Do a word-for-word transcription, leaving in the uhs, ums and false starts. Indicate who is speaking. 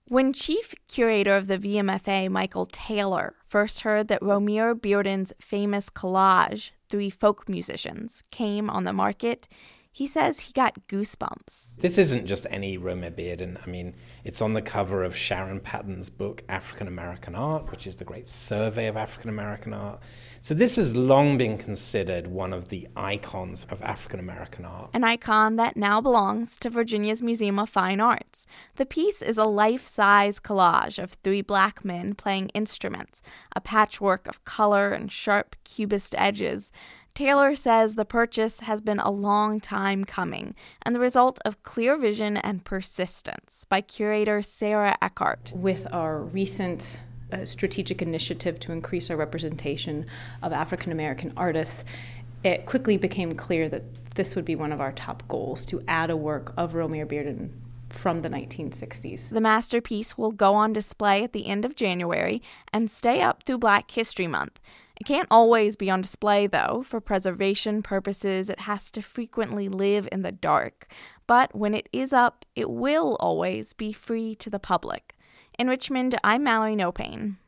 Speaker 1: When chief curator of the V M F A, Michael Taylor, first heard that Romare Bearden's famous collage, Three Folk Musicians, came on the market, he says he got goosebumps.
Speaker 2: This isn't just any Romare Bearden. I mean, it's on the cover of Sharon Patton's book, African American Art, which is the great survey of African American art. So this has long been considered one of the icons of African American art.
Speaker 1: An icon that now belongs to Virginia's Museum of Fine Arts. The piece is a life-size collage of three black men playing instruments, a patchwork of color and sharp cubist edges. Taylor says the purchase has been a long time coming and the result of clear vision and persistence by curator Sarah Eckhart.
Speaker 3: With our recent uh, strategic initiative to increase our representation of African American artists, it quickly became clear that this would be one of our top goals, to add a work of Romare Bearden from the nineteen sixties.
Speaker 1: The masterpiece will go on display at the end of January and stay up through Black History Month. It can't always be on display, though. For preservation purposes, it has to frequently live in the dark. But when it is up, it will always be free to the public. In Richmond, I'm Mallory Nopane.